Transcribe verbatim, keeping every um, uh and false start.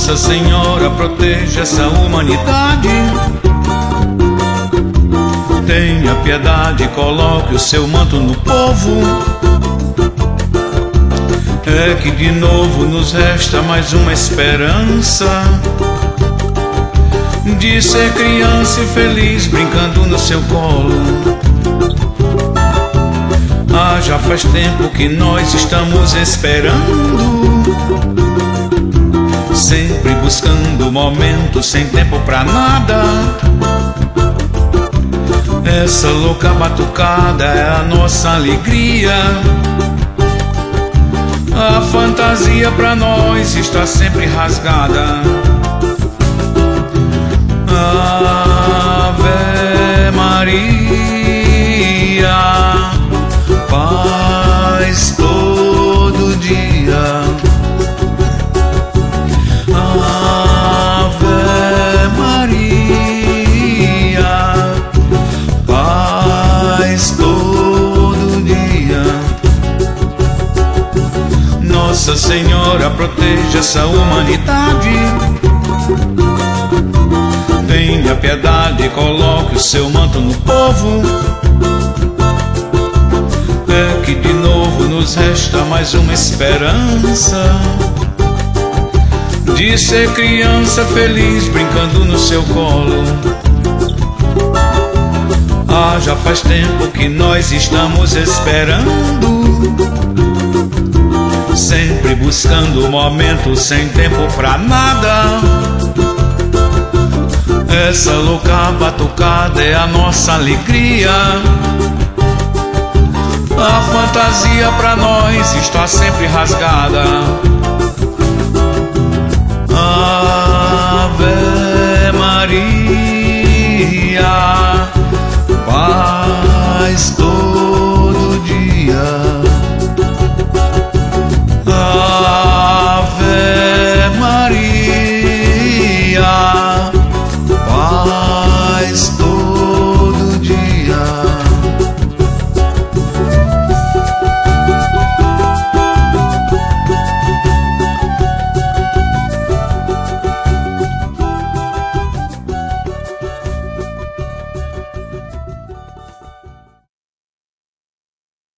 Nossa Senhora, proteja essa humanidade. Tenha piedade, coloque o seu manto no povo. É que de novo nos resta mais uma esperança de ser criança e feliz brincando no seu colo. Ah, já faz tempo que nós estamos esperando, sempre buscando momento, sem tempo pra nada. Essa louca batucada é a nossa alegria. A fantasia pra nós está sempre rasgada. Ave Maria, paz todo dia. Ave Maria, paz todo dia. Nossa Senhora, proteja essa humanidade. Tenha piedade, coloque o seu manto no povo. É que de novo nos resta mais uma esperança de ser criança feliz brincando no seu colo. Ah, já faz tempo que nós estamos esperando, sempre buscando o momento, sem tempo pra nada. Essa louca batucada é a nossa alegria. A fantasia pra nós está sempre rasgada. Ave Maria,